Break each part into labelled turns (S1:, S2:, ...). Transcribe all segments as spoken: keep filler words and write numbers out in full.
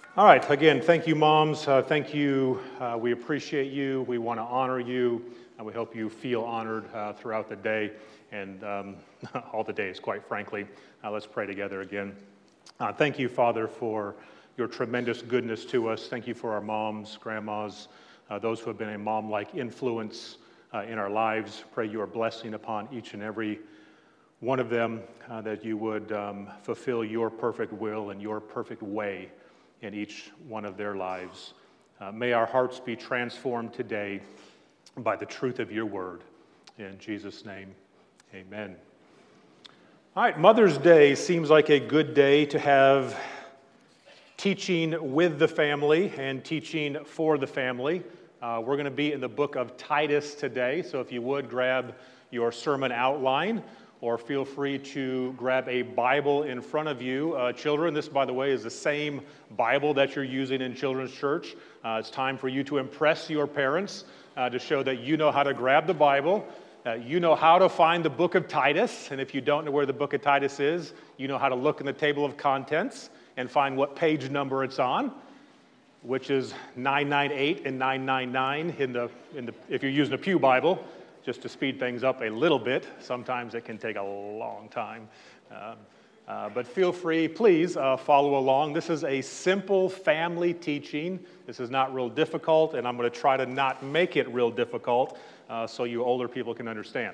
S1: All right, again, thank you, moms. Uh, thank you. Uh, we appreciate you. We want to honor you, and we hope you feel honored uh, throughout the day and um, all the days, quite frankly. Uh, let's pray together again. Uh, thank you, Father, for your tremendous goodness to us. Thank you for our moms, grandmas, uh, those who have been a mom-like influence uh, in our lives. Pray your blessing upon each and every one of them, uh, that you would um, fulfill your perfect will and your perfect way in each one of their lives. Uh, may our hearts be transformed today by the truth of your word. In Jesus' name, amen. All right, Mother's Day seems like a good day to have teaching with the family and teaching for the family. Uh, we're going to be in the book of Titus today, so if you would grab your sermon outline, or feel free to grab a Bible in front of you. Uh, children, this, by the way, is the same Bible that you're using in children's church. Uh, it's time for you to impress your parents uh, to show that you know how to grab the Bible. Uh, you know how to find the book of Titus, and if you don't know where the book of Titus is, you know how to look in the table of contents and find what page number it's on, which is nine ninety-eight and nine ninety-nine in the, in the, if you're using a Pew Bible. Just to speed things up a little bit. Sometimes it can take a long time. Um, uh, but feel free, please uh, follow along. This is a simple family teaching. This is not real difficult, and I'm going to try to not make it real difficult uh, so you older people can understand.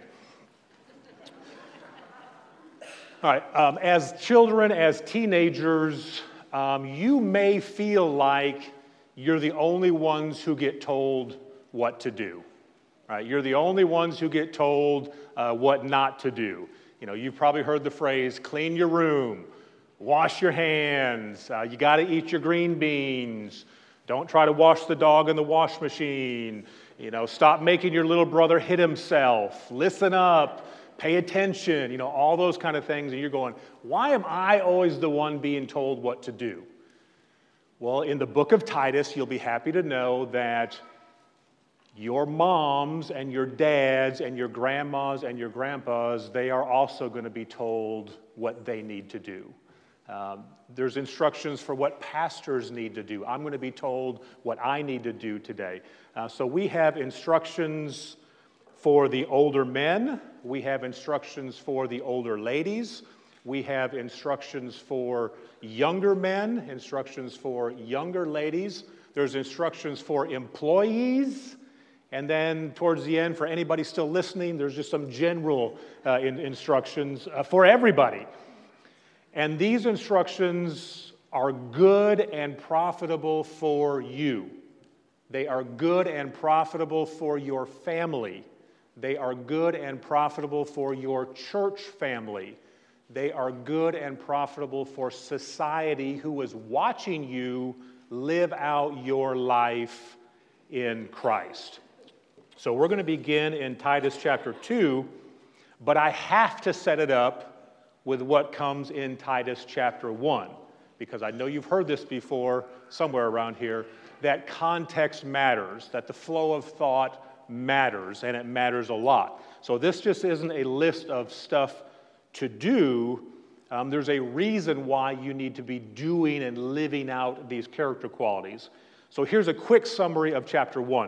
S1: All right, um, as children, as teenagers, um, you may feel like you're the only ones who get told what to do. Right, you're the only ones who get told uh, what not to do. You know, you've probably heard the phrase, clean your room, wash your hands, uh, you got to eat your green beans, don't try to wash the dog in the wash machine, you know, stop making your little brother hit himself, listen up, pay attention, you know, all those kind of things. And you're going, why am I always the one being told what to do? Well, in the book of Titus, you'll be happy to know that your moms and your dads and your grandmas and your grandpas, they are also going to be told what they need to do. Um, there's instructions for what pastors need to do. I'm going to be told what I need to do today. Uh, so we have instructions for the older men. We have instructions for the older ladies. We have instructions for younger men, instructions for younger ladies. There's instructions for employees. And then towards the end, for anybody still listening, there's just some general uh, in, instructions uh, for everybody. And these instructions are good and profitable for you. They are good and profitable for your family. They are good and profitable for your church family. They are good and profitable for society who is watching you live out your life in Christ. So we're going to begin in Titus chapter two, but I have to set it up with what comes in Titus chapter one, because I know you've heard this before somewhere around here, that context matters, that the flow of thought matters, and it matters a lot. So this just isn't a list of stuff to do. Um, there's a reason why you need to be doing and living out these character qualities. So here's a quick summary of chapter one.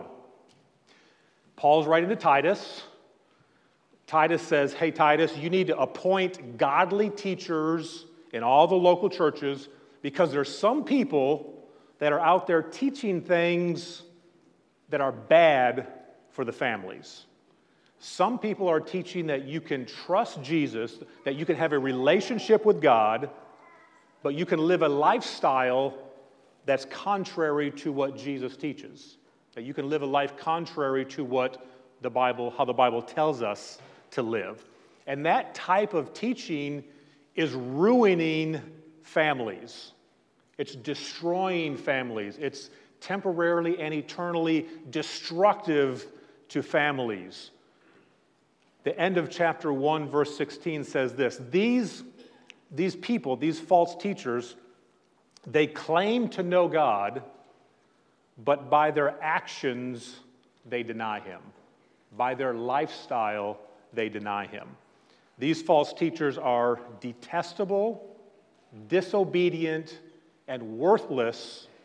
S1: Paul's writing to Titus. Titus says, hey, Titus, you need to appoint godly teachers in all the local churches because there's some people that are out there teaching things that are bad for the families. Some people are teaching that you can trust Jesus, that you can have a relationship with God, but you can live a lifestyle that's contrary to what Jesus teaches. That you can live a life contrary to what the Bible, how the Bible tells us to live. And that type of teaching is ruining families. It's destroying families. It's temporarily and eternally destructive to families. The end of chapter one, verse sixteen says this, these, these people, these false teachers, they claim to know God, but by their actions, they deny him. By their lifestyle, they deny him. These false teachers are detestable, disobedient, and worthless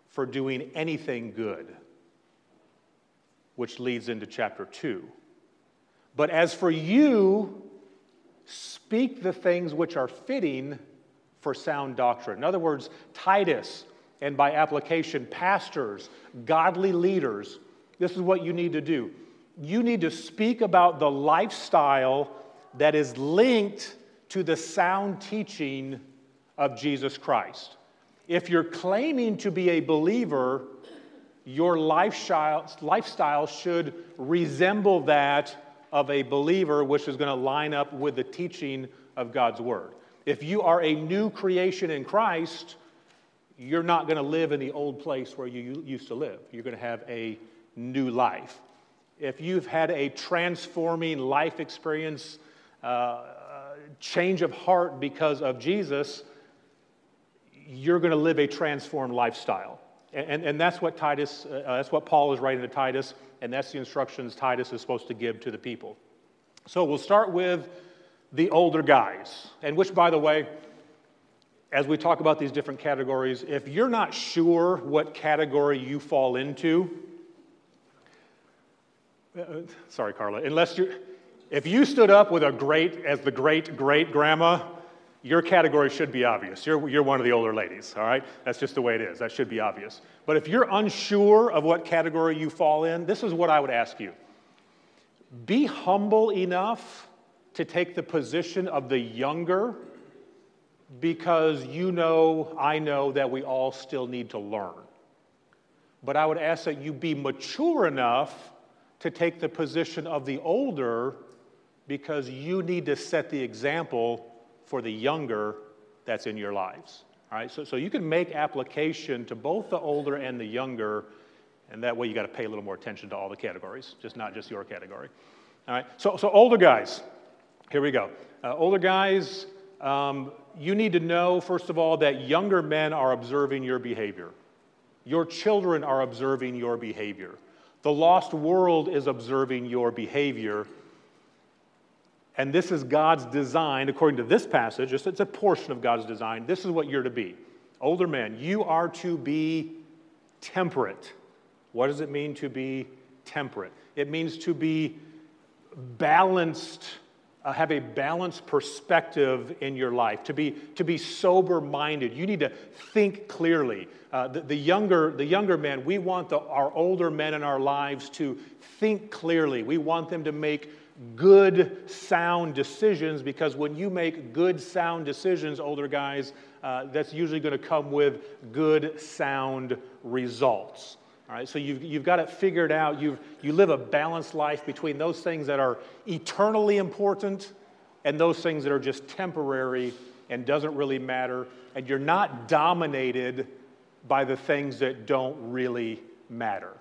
S1: for doing anything good, which leads into chapter two. But as for you, speak the things which are fitting for sound doctrine. In other words, Titus, and by application, pastors, godly leaders, this is what you need to do. You need to speak about the lifestyle that is linked to the sound teaching of Jesus Christ. If you're claiming to be a believer, your lifestyle, lifestyle should resemble that of a believer, which is going to line up with the teaching of God's Word. If you are a new creation in Christ, you're not going to live in the old place where you used to live. You're going to have a new life. If you've had a transforming life experience, uh, change of heart because of Jesus, you're going to live a transformed lifestyle. And, and, and that's what Titus, uh, that's what Paul is writing to Titus, and that's the instructions Titus is supposed to give to the people. So we'll start with the older guys, and which, by the way, as we talk about these different categories, if you're not sure what category you fall into, uh, sorry, Carla, unless you, if you stood up with a great, as the great-great-grandma, your category should be obvious. You're, you're one of the older ladies, all right? That's just the way it is. That should be obvious. But if you're unsure of what category you fall in, this is what I would ask you. Be humble enough to take the position of the younger, because you know, I know that we all still need to learn. But I would ask that you be mature enough to take the position of the older, because you need to set the example for the younger that's in your lives. All right, so, so you can make application to both the older and the younger, and that way you got to pay a little more attention to all the categories, just not just your category. All right, so, so older guys, here we go. Uh, older guys, um, you need to know, first of all, that younger men are observing your behavior. Your children are observing your behavior. The lost world is observing your behavior. And this is God's design, according to this passage, it's a portion of God's design. This is what you're to be. Older men, you are to be temperate. What does it mean to be temperate? It means to be balanced, uh, have a balanced perspective in your life, to be, to be sober-minded. You need to think clearly. Uh, the, the, younger, the younger men, we want the, our older men in our lives to think clearly. We want them to make good, sound decisions, because when you make good, sound decisions, older guys, uh, that's usually going to come with good, sound results. All right, so you've, you've got it figured out. You you live a balanced life between those things that are eternally important and those things that are just temporary and doesn't really matter. And you're not dominated by the things that don't really matter.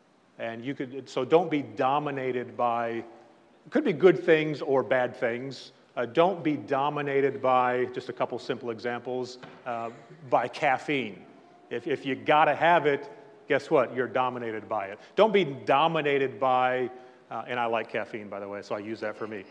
S1: And you could, so don't be dominated by, it could be good things or bad things. Uh, don't be dominated by, just a couple simple examples, uh, by caffeine. If, if you got to have it, guess what? You're dominated by it. Don't be dominated by, uh, and I like caffeine, by the way, so I use that for me.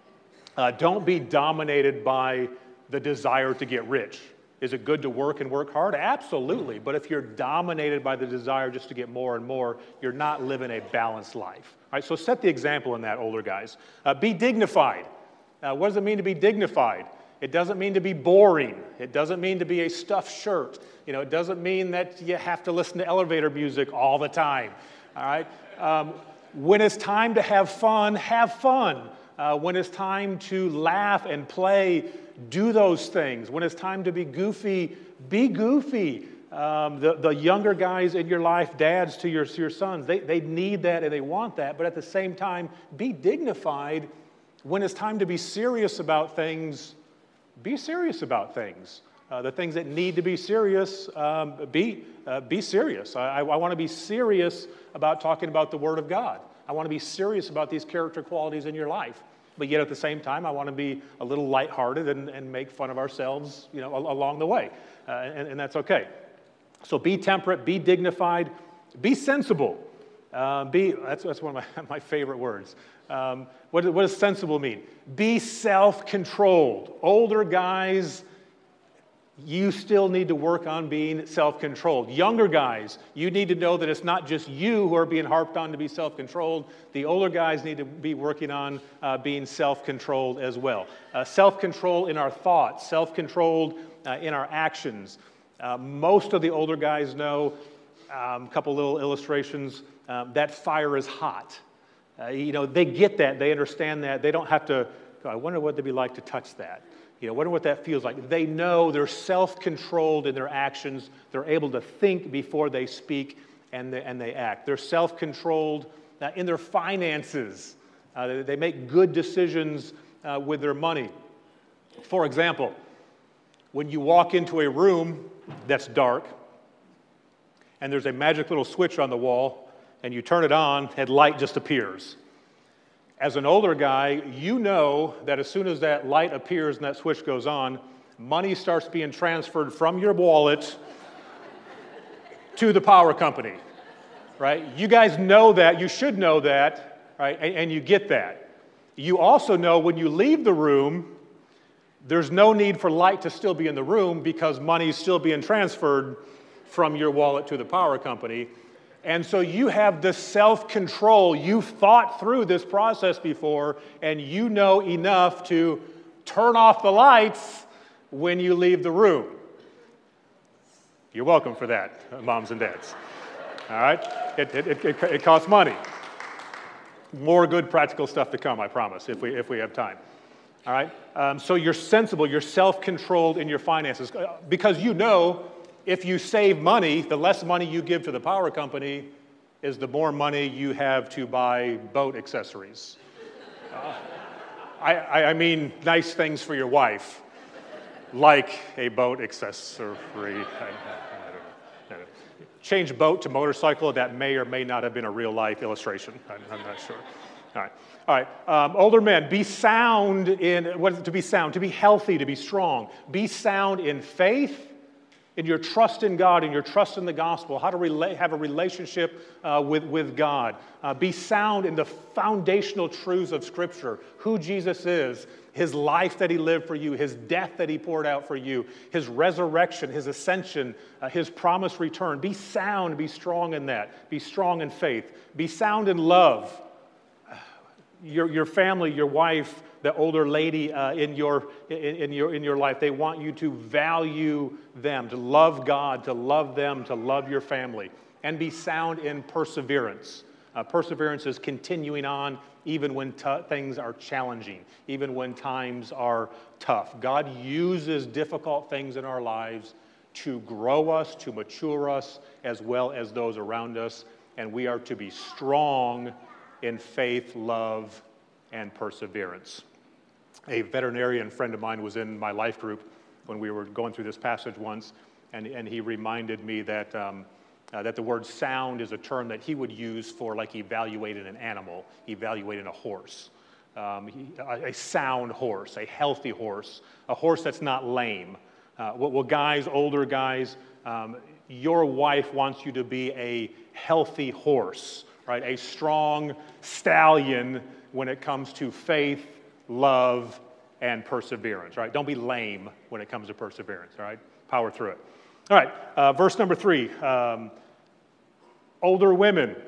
S1: Uh, don't be dominated by the desire to get rich. Is it good to work and work hard? Absolutely. But if you're dominated by the desire just to get more and more, you're not living a balanced life. All right, so set the example in that, older guys. Uh, be dignified. Uh, what does it mean to be dignified? It doesn't mean to be boring. It doesn't mean to be a stuffed shirt. You know, it doesn't mean that you have to listen to elevator music all the time. All right? Um, when it's time to have fun, have fun. Uh, when it's time to laugh and play, do those things. When it's time to be goofy, be goofy. Um, the, the younger guys in your life, dads to your, to your sons, they, they need that and they want that. But at the same time, be dignified. When it's time to be serious about things, be serious about things. Uh, the things that need to be serious, um, be, uh, be serious. I, I want to be serious about talking about the Word of God. I want to be serious about these character qualities in your life. But yet at the same time, I want to be a little lighthearted and, and make fun of ourselves, you know, along the way. Uh, and, and that's okay. So be temperate, be dignified, be sensible. Uh, be that's, that's one of my, my favorite words. Um, what, what does sensible mean? Be self-controlled. Older guys, you still need to work on being self-controlled. Younger guys, you need to know that it's not just you who are being harped on to be self-controlled. The older guys need to be working on uh, being self-controlled as well. Uh, self-control in our thoughts, self-controlled uh, in our actions. Uh, most of the older guys know, a um, couple little illustrations, uh, that fire is hot. Uh, you know, they get that, they understand that. They don't have to, I wonder what it'd be like to touch that. You know, wonder what that feels like. They know, they're self-controlled in their actions. They're able to think before they speak and they, and they act. They're self-controlled uh, in their finances. Uh, they make good decisions uh, with their money. For example, when you walk into a room that's dark and there's a magic little switch on the wall and you turn it on and light just appears. As an older guy, you know that as soon as that light appears and that switch goes on, money starts being transferred from your wallet to the power company, right? You guys know that. You should know that, right? And, and you get that. You also know when you leave the room, there's no need for light to still be in the room because money is still being transferred from your wallet to the power company. And so you have the self-control. You've thought through this process before, and you know enough to turn off the lights when you leave the room. You're welcome for that, moms and dads. All right? It, it, it, it costs money. More good practical stuff to come, I promise, if we, if we have time. All right? Um, so you're sensible, you're self-controlled in your finances because you know if you save money, the less money you give to the power company is the more money you have to buy boat accessories. Uh, I, I mean nice things for your wife, like a boat accessory. I, I, I don't know. I don't know. Change boat to motorcycle, that may or may not have been a real life illustration. I'm, I'm not sure. All right. All right. Um, older men, be sound in, what is it to be sound? To be healthy, to be strong. Be sound in faith, in your trust in God, in your trust in the gospel, how to rela- have a relationship uh, with, with God. Uh, be sound in the foundational truths of Scripture, who Jesus is, his life that he lived for you, his death that he poured out for you, his resurrection, his ascension, uh, his promised return. Be sound, be strong in that. Be strong in faith. Be sound in love. Your, your family, your wife, the older lady uh, in, your, in, in, your, in your life, they want you to value them, to love God, to love them, to love your family, and be sound in perseverance. Uh, perseverance is continuing on even when t- things are challenging, even when times are tough. God uses difficult things in our lives to grow us, to mature us, as well as those around us, and we are to be strong in faith, love, and perseverance. A veterinarian friend of mine was in my life group when we were going through this passage once, and, and he reminded me that, um, uh, that the word sound is a term that he would use for like evaluating an animal, evaluating a horse. Um, he, a, a sound horse, a healthy horse, a horse that's not lame. Uh, well, well, guys, older guys, um, your wife wants you to be a healthy horse, right? A strong stallion when it comes to faith, love, and perseverance, right? Don't be lame when it comes to perseverance, all right? Power through it. All right, uh, verse number three. Um, older women.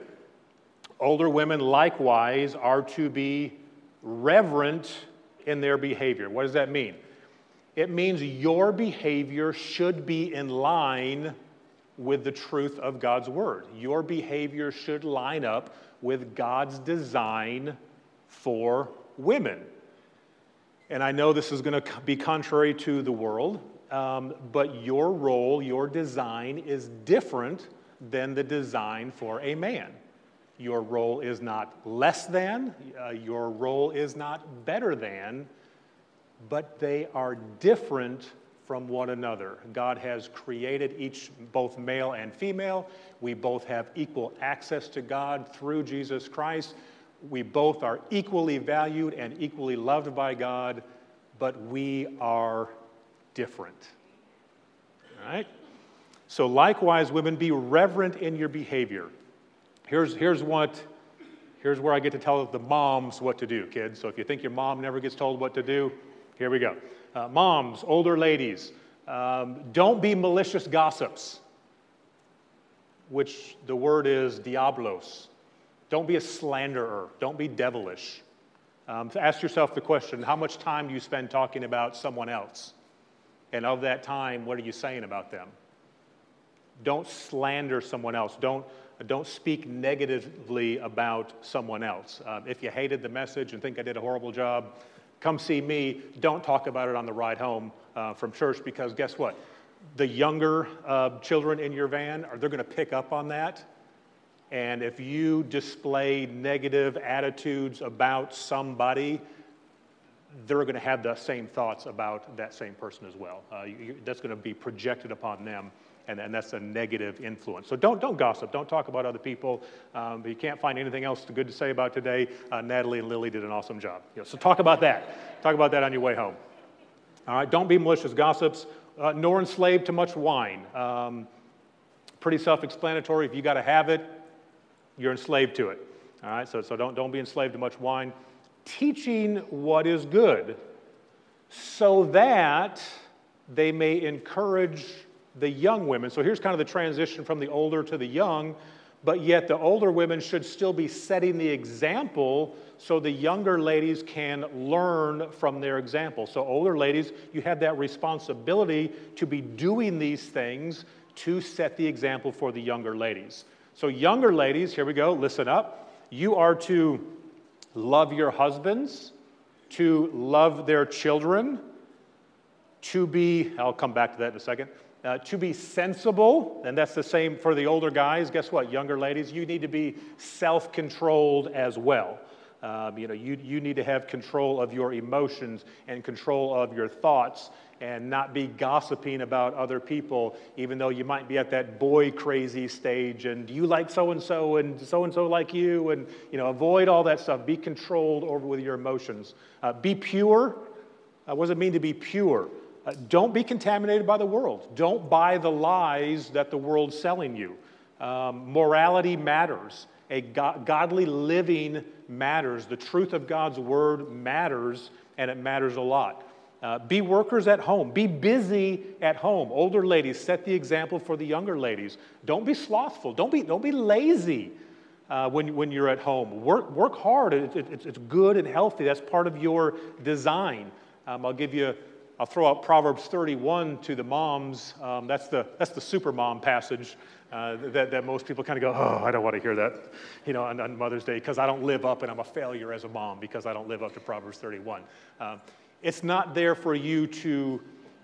S1: Older women likewise are to be reverent in their behavior. What does that mean? It means your behavior should be in line with the truth of God's word. Your behavior should line up with God's design for women. And I know this is going to be contrary to the world, um, but your role, your design is different than the design for a man. Your role is not less than, uh, your role is not better than, but they are different from one another. God has created each, both male and female. We both have equal access to God through Jesus Christ. We both are equally valued and equally loved by God, but we are different. All right? So likewise, women, be reverent in your behavior. Here's, here's what, here's where I get to tell the moms what to do, kids. So if you think your mom never gets told what to do, here we go. Uh, moms, older ladies, Um, don't be malicious gossips, which the word is diablos. Don't be a slanderer. Don't be devilish. Um, so ask yourself the question, how much time do you spend talking about someone else? And of that time, what are you saying about them? Don't slander someone else. Don't, don't speak negatively about someone else. Um, if you hated the message and think I did a horrible job, come see me. Don't talk about it on the ride home uh, from church, because guess what? The younger uh, children in your van, are they're going to pick up on that. And if you display negative attitudes about somebody, they're going to have the same thoughts about that same person as well. Uh, you, that's going to be projected upon them, and, and that's a negative influence. So don't don't gossip. Don't talk about other people. Um, but you can't find anything else good to say about today. Uh, Natalie and Lily did an awesome job. You know, so talk about that. Talk about that on your way home. All right. Don't be malicious gossips, uh, nor enslaved to much wine. Um, pretty self-explanatory. If you got to have it, you're enslaved to it. All right. So so don't don't be enslaved to much wine. Teaching what is good, so that they may encourage the young women. So here's kind of the transition from the older to the young, but yet the older women should still be setting the example so the younger ladies can learn from their example. So older ladies, you have that responsibility to be doing these things to set the example for the younger ladies. So younger ladies, here we go, listen up. You are to love your husbands, to love their children, to be, I'll come back to that in a second, uh, to be sensible, and that's the same for the older guys. Guess what, younger ladies, you need to be self-controlled as well. Um, you know, you, you need to have control of your emotions and control of your thoughts, and not be gossiping about other people, even though you might be at that boy crazy stage, and do you like so-and-so, and so-and-so like you, and, you know, avoid all that stuff. Be controlled over with your emotions. Uh, be pure. Uh, what does it mean to be pure? Uh, don't be contaminated by the world. Don't buy the lies that the world's selling you. Um, morality matters. A go- godly living matters. The truth of God's word matters, and it matters a lot. Uh, be workers at home. Be busy at home. Older ladies, set the example for the younger ladies. Don't be slothful. Don't be, don't be lazy uh, when, when you're at home. Work, work hard. It, it, it's good and healthy. That's part of your design. Um, I'll give you, I'll throw out Proverbs thirty-one to the moms. Um, that's the that's the super mom passage uh, that, that most people kind of go, oh, I don't want to hear that, you know, on, on Mother's Day, because I don't live up, and I'm a failure as a mom because I don't live up to Proverbs thirty-one. Um, It's not there for you to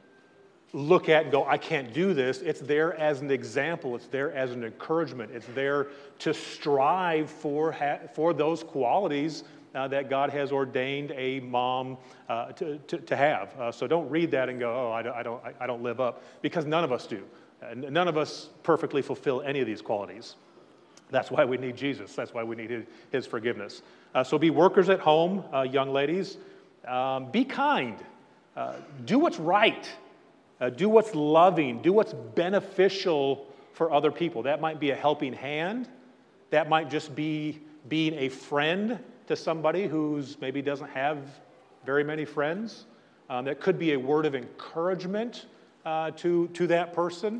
S1: look at and go, I can't do this. It's there as an example. It's there as an encouragement. It's there to strive for, ha- for those qualities uh, that God has ordained a mom uh, to, to, to have. Uh, so don't read that and go, oh, I don't, I, don't, I don't live up, because none of us do. Uh, none of us perfectly fulfill any of these qualities. That's why we need Jesus. That's why we need his, his forgiveness. Uh, so be workers at home, uh, young ladies. Um, be kind. Uh, do what's right. Uh, do what's loving. Do what's beneficial for other people. That might be a helping hand. That might just be being a friend to somebody who's maybe doesn't have very many friends. Um, that could be a word of encouragement uh, to, to that person,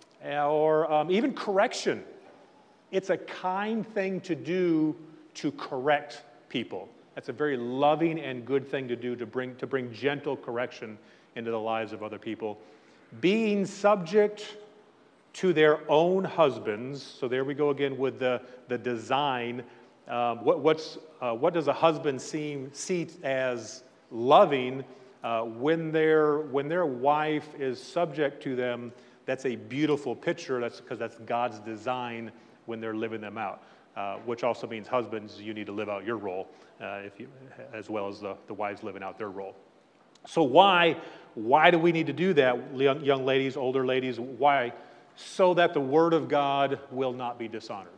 S1: or um, even correction. It's a kind thing to do to correct people. That's a very loving and good thing to do, to bring, to bring gentle correction into the lives of other people. Being subject to their own husbands. So there we go again with the, the design. Um, what, what's, uh, what does a husband seem, see as loving uh, when, their, when their wife is subject to them? That's a beautiful picture. That's because that's God's design when they're living them out. Uh, which also means husbands, you need to live out your role, uh, if you, as well as the, the wives living out their role. So why, why do we need to do that, young, young ladies, older ladies? Why? So that the Word of God will not be dishonored.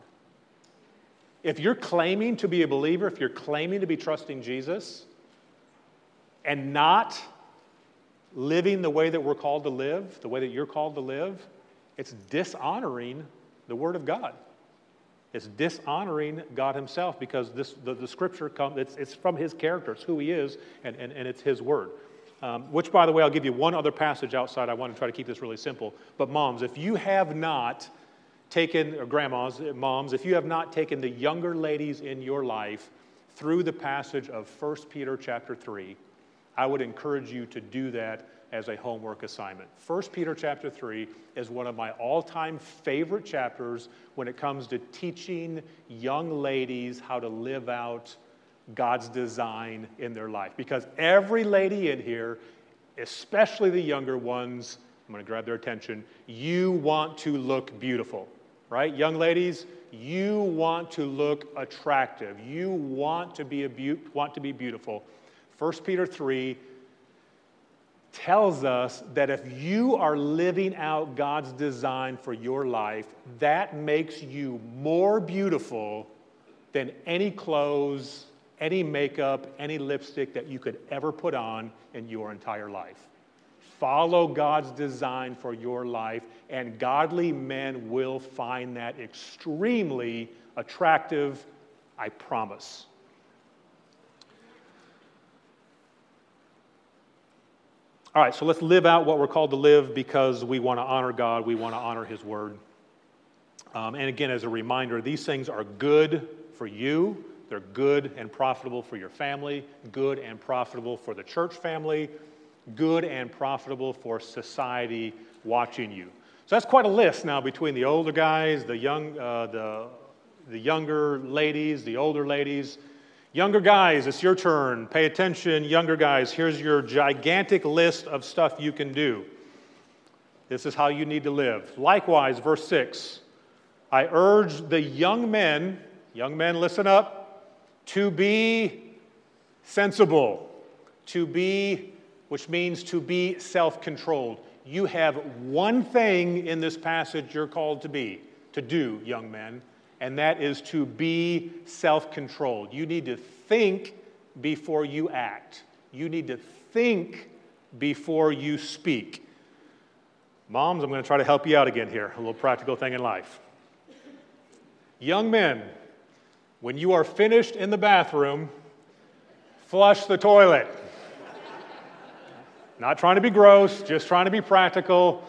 S1: If you're claiming to be a believer, if you're claiming to be trusting Jesus, and not living the way that we're called to live, the way that you're called to live, it's dishonoring the Word of God. It's dishonoring God himself, because this the, the scripture comes, it's, it's from his character, it's who he is, and, and, and it's his word. Um, which, by the way, I'll give you one other passage outside. I want to try to keep this really simple. But moms, if you have not taken, or grandmas, moms, if you have not taken the younger ladies in your life through the passage of First Peter chapter three, I would encourage you to do that as a homework assignment. First Peter chapter three is one of my all-time favorite chapters when it comes to teaching young ladies how to live out God's design in their life. Because every lady in here, especially the younger ones, I'm going to grab their attention, you want to look beautiful, right? Young ladies, you want to look attractive. You want to be a be- want to be beautiful. First Peter three tells us that if you are living out God's design for your life, that makes you more beautiful than any clothes, any makeup, any lipstick that you could ever put on in your entire life. Follow God's design for your life, and godly men will find that extremely attractive, I promise. All right, so let's live out what we're called to live because we want to honor God, we want to honor His Word. Um, and again, as a reminder, these things are good for you. They're good and profitable for your family, good and profitable for the church family, good and profitable for society watching you. So that's quite a list now between the older guys, the young, uh, the, the younger ladies, the older ladies. Younger guys, it's your turn. Pay attention, younger guys. Here's your gigantic list of stuff you can do. This is how you need to live. Likewise, verse six, I urge the young men, young men, listen up, to be sensible, to be, which means to be self-controlled. You have one thing in this passage you're called to be, to do, young men, and that is to be self-controlled. You need to think before you act. You need to think before you speak. Moms, I'm going to try to help you out again here, a little practical thing in life. Young men, when you are finished in the bathroom, flush the toilet. Not trying to be gross, just trying to be practical.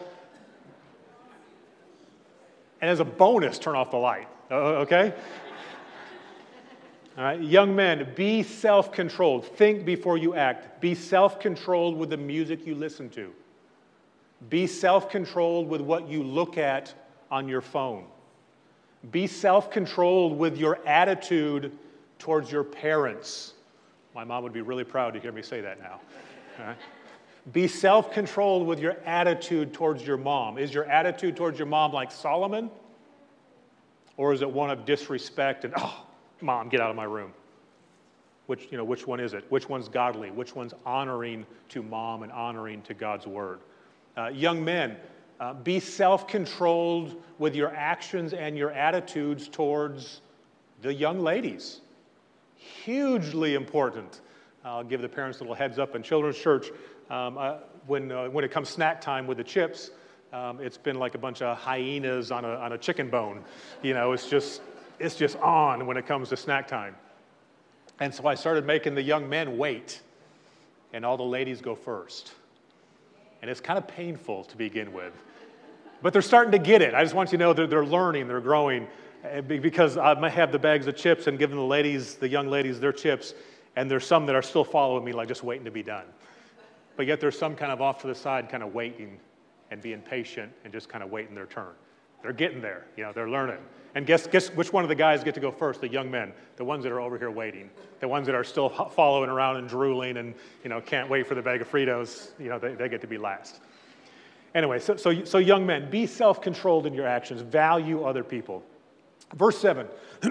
S1: And as a bonus, turn off the light. Okay? All right, young men, be self-controlled. Think before you act. Be self-controlled with the music you listen to. Be self-controlled with what you look at on your phone. Be self-controlled with your attitude towards your parents. My mom would be really proud to hear me say that now. All right? Be self-controlled with your attitude towards your mom. Is your attitude towards your mom like Solomon? Or is it one of disrespect and, oh, Mom, get out of my room? Which, you know, which one is it? Which one's godly? Which one's honoring to Mom and honoring to God's Word? Uh, young men, uh, be self-controlled with your actions and your attitudes towards the young ladies. Hugely important. I'll give the parents a little heads up in children's church. Um, uh, when, uh, when it comes snack time with the chips, Um, it's been like a bunch of hyenas on a, on a chicken bone. You know, it's just, it's just on when it comes to snack time. And so I started making the young men wait, and all the ladies go first. And it's kind of painful to begin with. But they're starting to get it. I just want you to know that they're learning, they're growing, because I might have the bags of chips and giving the ladies, the young ladies, their chips, and there's some that are still following me, like just waiting to be done. But yet there's some kind of off to the side, kind of waiting and being patient and just kind of waiting their turn. They're getting there, you know, they're learning. And guess, guess which one of the guys get to go first? The young men, the ones that are over here waiting, the ones that are still following around and drooling and, you know, can't wait for the bag of Fritos, you know, they, they get to be last. Anyway, so, so, so young men, be self-controlled in your actions, value other people. Verse seven,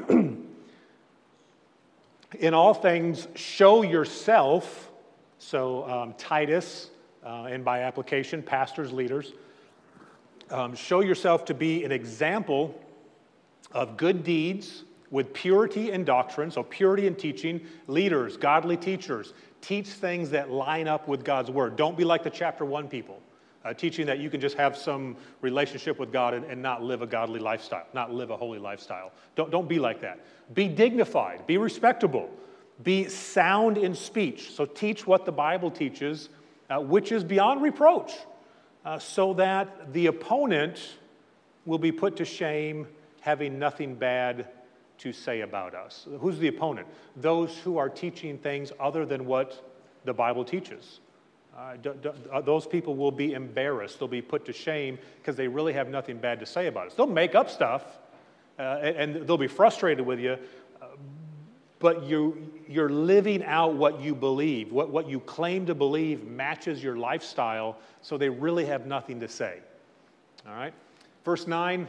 S1: in all things, show yourself, so um, Titus, Uh, and by application, pastors, leaders, um, show yourself to be an example of good deeds with purity in doctrine, so purity in teaching. Leaders, godly teachers, teach things that line up with God's Word. Don't be like the chapter one people, uh, teaching that you can just have some relationship with God and, and not live a godly lifestyle, not live a holy lifestyle. Don't, don't be like that. Be dignified, be respectable, be sound in speech. So teach what the Bible teaches. uh, which is beyond reproach, uh, so that the opponent will be put to shame, having nothing bad to say about us. Who's the opponent? Those who are teaching things other than what the Bible teaches. Uh, d- d- those people will be embarrassed. They'll be put to shame because they really have nothing bad to say about us. They'll make up stuff, uh, and, and they'll be frustrated with you, uh, but you, you're living out what you believe. What, what you claim to believe matches your lifestyle, so they really have nothing to say. All right? Verse nine,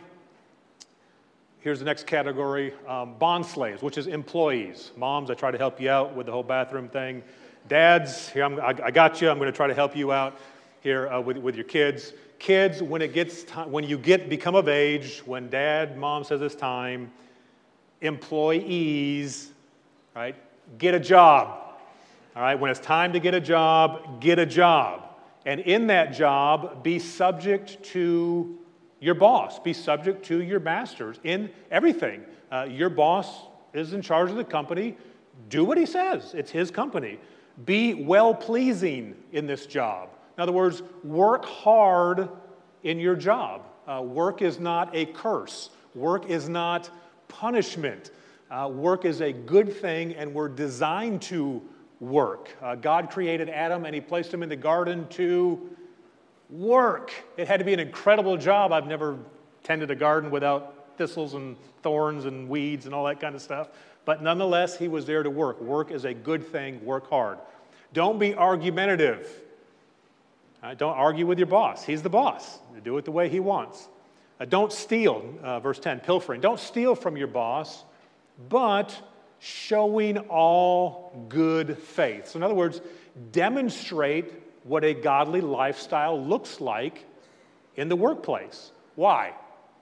S1: here's the next category, um, bond slaves, which is employees. Moms, I try to help you out with the whole bathroom thing. Dads, here I'm, I, I got you. I'm going to try to help you out here uh, with, with your kids. Kids, when it gets time, when you get become of age, when dad, mom says it's time, employees, right, get a job. All right, when it's time to get a job, get a job. And in that job, be subject to your boss. Be subject to your masters in everything. Uh, your boss is in charge of the company. Do what he says. It's his company. Be well-pleasing in this job. In other words, work hard in your job. Uh, work is not a curse. Work is not punishment. Uh, work is a good thing, and we're designed to work. Uh, God created Adam, and he placed him in the garden to work. It had to be an incredible job. I've never tended a garden without thistles and thorns and weeds and all that kind of stuff. But nonetheless, he was there to work. Work is a good thing. Work hard. Don't be argumentative. Uh, don't argue with your boss. He's the boss. Do it the way he wants. Uh, don't steal, uh, verse ten, pilfering. Don't steal from your boss, but showing all good faith. So in other words, demonstrate what a godly lifestyle looks like in the workplace. Why?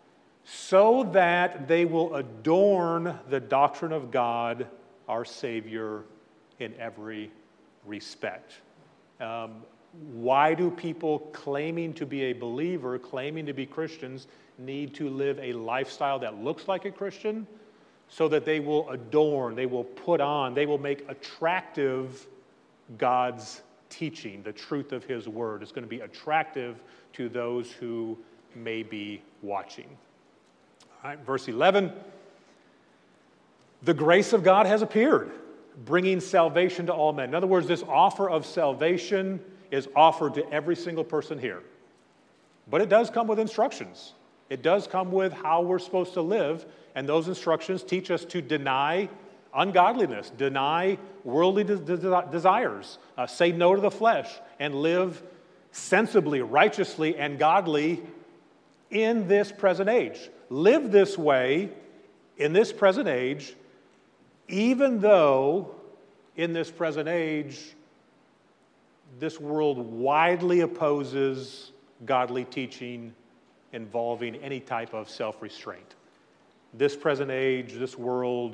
S1: So that they will adorn the doctrine of God, our Savior, in every respect. Um, why do people claiming to be a believer, claiming to be Christians, need to live a lifestyle that looks like a Christian? So that they will adorn, they will put on, they will make attractive God's teaching, the truth of His Word. It's going to be attractive to those who may be watching. All right, verse eleven, the grace of God has appeared, bringing salvation to all men. In other words, this offer of salvation is offered to every single person here. But it does come with instructions. It does come with how we're supposed to live, and those instructions teach us to deny ungodliness, deny worldly de- de- desires, uh, say no to the flesh, and live sensibly, righteously, and godly in this present age. Live this way in this present age, even though in this present age, this world widely opposes godly teaching involving any type of self-restraint. This present age, this world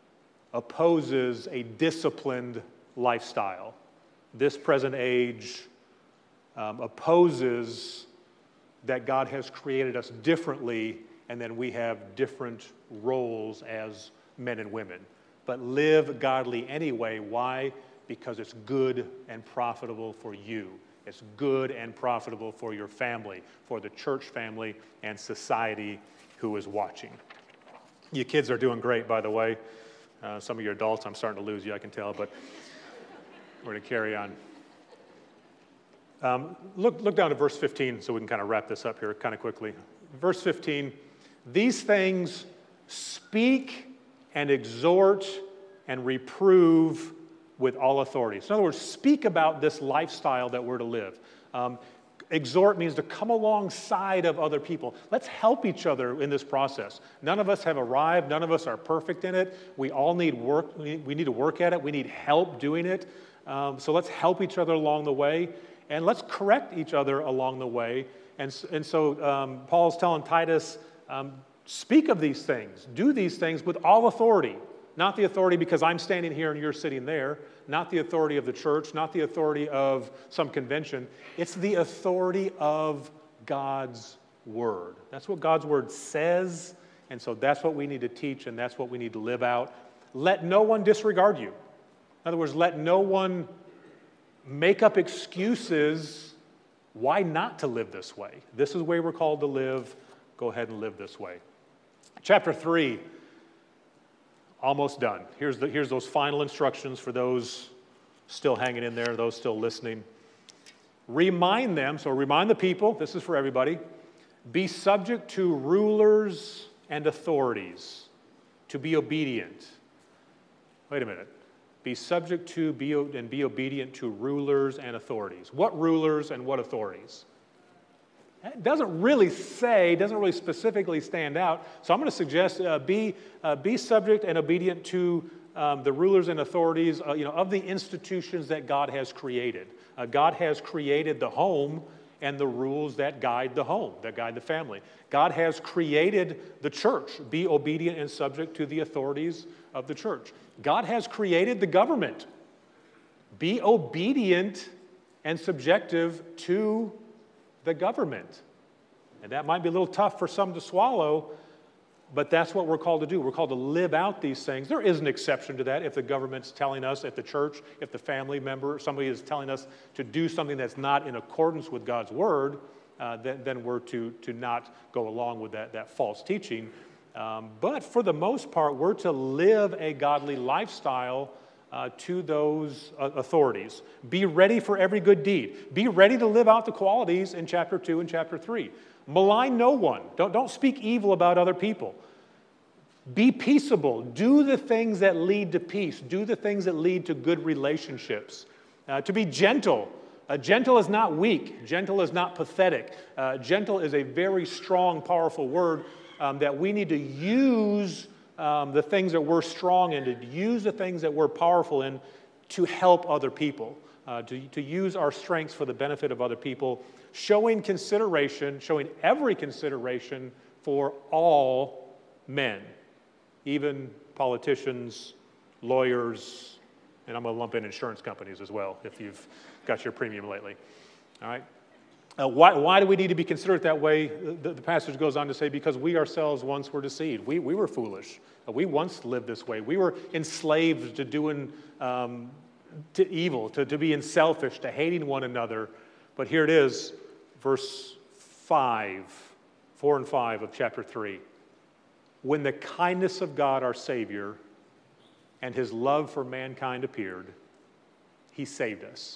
S1: opposes a disciplined lifestyle. This present age um, opposes that God has created us differently and then we have different roles as men and women. But live godly anyway. Why? Because it's good and profitable for you. It's good and profitable for your family, for the church family and society who is watching. You kids are doing great, by the way. Uh, some of your adults, I'm starting to lose you, I can tell, but we're going to carry on. Um, look, look down to verse fifteen so we can kind of wrap this up here kind of quickly. Verse fifteen, these things speak and exhort and reprove with all authority. So in other words, speak about this lifestyle that we're to live. Um, exhort means to come alongside of other people. Let's help each other in this process. None of us have arrived. None of us are perfect in it. We all need work. We need to work at it. We need help doing it. Um, so let's help each other along the way. And let's correct each other along the way. And, and so um, Paul's telling Titus, um, speak of these things. Do these things with all authority. Not the authority because I'm standing here and you're sitting there. Not the authority of the church. Not the authority of some convention. It's the authority of God's Word. That's what God's Word says. And so that's what we need to teach and that's what we need to live out. Let no one disregard you. In other words, let no one make up excuses why not to live this way. This is the way we're called to live. Go ahead and live this way. Chapter three, almost done. Here's, the, here's those final instructions for those still hanging in there, those still listening. Remind them, so remind the people, this is for everybody, be subject to rulers and authorities, to be obedient. Wait a minute. Be subject to be, and be obedient to rulers and authorities. What rulers and what authorities? It doesn't really say, doesn't really specifically stand out. So I'm going to suggest uh, be, uh, be subject and obedient to um, the rulers and authorities uh, you know, of the institutions that God has created. Uh, God has created the home and the rules that guide the home, that guide the family. God has created the church. Be obedient and subject to the authorities of the church. God has created the government. Be obedient and subjective to the government. And that might be a little tough for some to swallow, but that's what we're called to do. We're called to live out these things. There is an exception to that if the government's telling us, if the church, if the family member, somebody is telling us to do something that's not in accordance with God's word, uh, then, then we're to, to not go along with that, that false teaching. Um, but for the most part, we're to live a godly lifestyle uh, to those uh, authorities. Be ready for every good deed. Be ready to live out the qualities in chapter two and chapter three. Malign no one. Don't, don't speak evil about other people. Be peaceable. Do the things that lead to peace. Do the things that lead to good relationships. Uh, to be gentle. Uh, gentle is not weak. Gentle is not pathetic. Uh, gentle is a very strong, powerful word um, that we need to use um, the things that we're strong in, to use the things that we're powerful in to help other people, uh, to, to use our strengths for the benefit of other people, showing consideration, showing every consideration for all men, even politicians, lawyers, and I'm going to lump in insurance companies as well if you've got your premium lately. All right? Uh, why, why do we need to be considerate that way? The, the passage goes on to say, because we ourselves once were deceived. We, we were foolish. Uh, we once lived this way. We were enslaved to doing um, to evil, to, to being selfish, to hating one another. But here it is, verse five, four and five of chapter three. When the kindness of God our Savior and his love for mankind appeared, he saved us.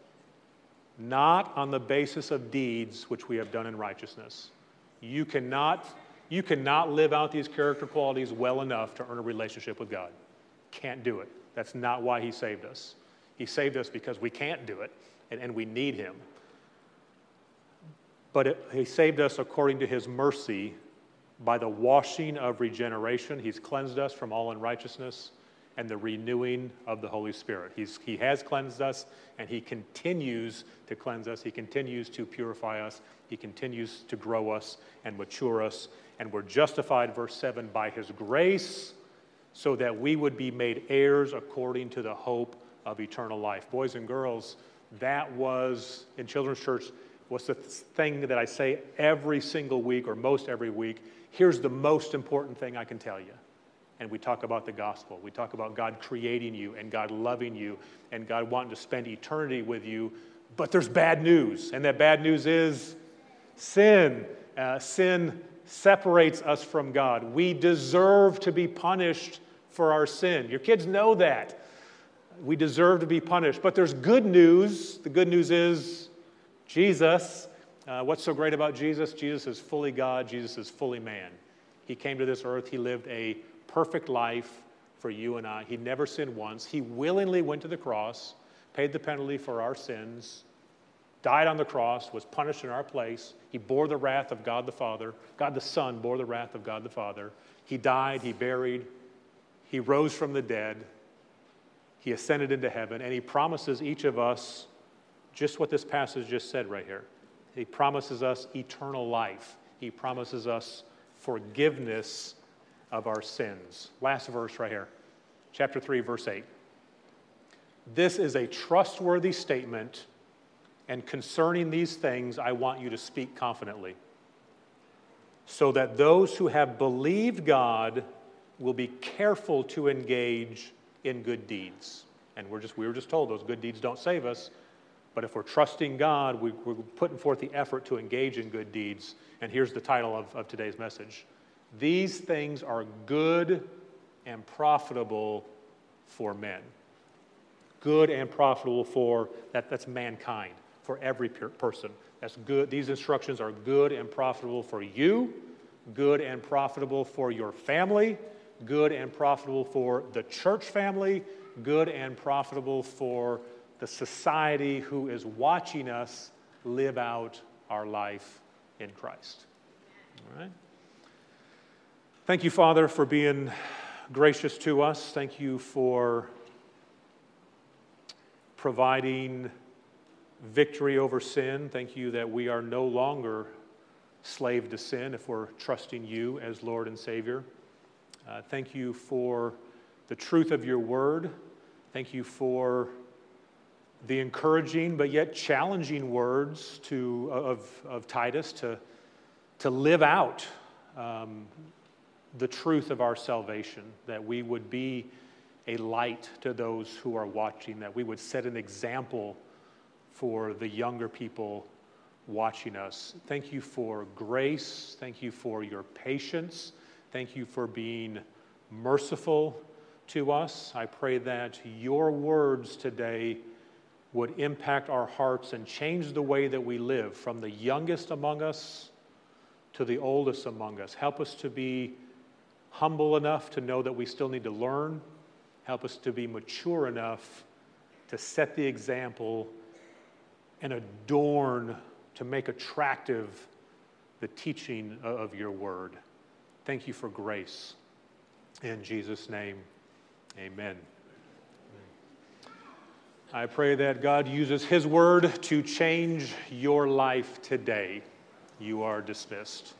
S1: Not on the basis of deeds which we have done in righteousness. You cannot, you cannot live out these character qualities well enough to earn a relationship with God. Can't do it. That's not why he saved us. He saved us because we can't do it, and, and we need him. But it, he saved us according to his mercy by the washing of regeneration. He's cleansed us from all unrighteousness and the renewing of the Holy Spirit. He's, he has cleansed us, and he continues to cleanse us. He continues to purify us. He continues to grow us and mature us. And we're justified, verse seven, by his grace, so that we would be made heirs according to the hope of eternal life. Boys and girls, that was, in Children's Church, what's the thing that I say every single week or most every week? Here's the most important thing I can tell you. And we talk about the gospel. We talk about God creating you and God loving you and God wanting to spend eternity with you. But there's bad news. And that bad news is sin. Uh, sin separates us from God. We deserve to be punished for our sin. Your kids know that. We deserve to be punished. But there's good news. The good news is Jesus. Uh, what's so great about Jesus? Jesus is fully God. Jesus is fully man. He came to this earth. He lived a perfect life for you and I. He never sinned once. He willingly went to the cross, paid the penalty for our sins, died on the cross, was punished in our place. He bore the wrath of God the Father. God the Son bore the wrath of God the Father. He died, he buried, he rose from the dead, he ascended into heaven, and he promises each of us just what this passage just said right here. He promises us eternal life. He promises us forgiveness of our sins. Last verse right here, chapter three, verse eight. This is a trustworthy statement, and concerning these things, I want you to speak confidently, so that those who have believed God will be careful to engage in good deeds. And we're just, we were just told those good deeds don't save us, But if we're trusting God, we, we're putting forth the effort to engage in good deeds. And here's the title of, of today's message. These things are good and profitable for men. Good and profitable for, that, that's mankind, for every per- person. That's good. These instructions are good and profitable for you, good and profitable for your family, good and profitable for the church family, good and profitable for the society who is watching us live out our life in Christ. All right? Thank you, Father, for being gracious to us. Thank you for providing victory over sin. Thank you that we are no longer slave to sin if we're trusting you as Lord and Savior. Uh, thank you for the truth of your word. Thank you for the encouraging but yet challenging words to, of, of Titus to, to live out um, the truth of our salvation, that we would be a light to those who are watching, that we would set an example for the younger people watching us. Thank you for grace. Thank you for your patience. Thank you for being merciful to us. I pray that your words today would impact our hearts and change the way that we live, from the youngest among us to the oldest among us. Help us to be humble enough to know that we still need to learn. Help us to be mature enough to set the example and adorn, to make attractive the teaching of your word. Thank you for grace. In Jesus' name, amen. I pray that God uses his word to change your life today. You are dismissed.